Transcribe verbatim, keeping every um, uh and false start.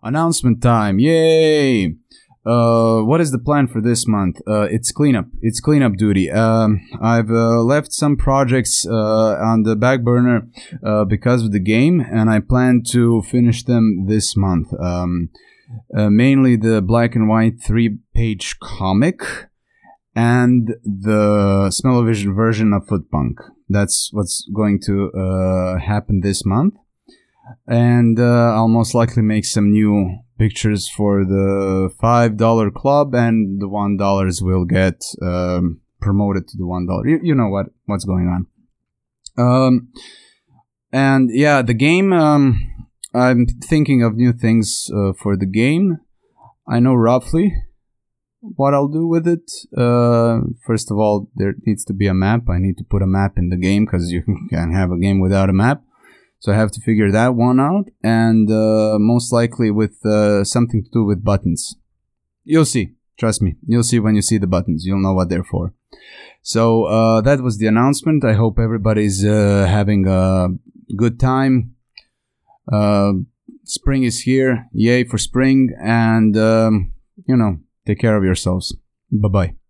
Announcement time. Yay! Uh, what is the plan for this month? Uh, it's cleanup. It's cleanup duty. Um, I've uh, left some projects uh, on the back burner uh, because of the game, and I plan to finish them this month. Um, uh, mainly the black and white three-page comic and the Smell-O-Vision version of Footpunk. That's what's going to uh, happen this month. And uh, I'll most likely make some new pictures for the five dollar club, and the one dollar will get um, promoted to the one dollar. You, you know what what's going on. Um, and yeah, the game, um, I'm thinking of new things uh, for the game. I know roughly what I'll do with it. Uh, first of all, there needs to be a map. I need to put a map in the game because you can't have a game without a map. So I have to figure that one out, and uh, most likely with uh, something to do with buttons. You'll see. Trust me. You'll see when you see the buttons. You'll know what they're for. So uh, that was the announcement. I hope everybody's uh, having a good time. Uh, spring is here. Yay for spring. And, um, you know, take care of yourselves. Bye-bye.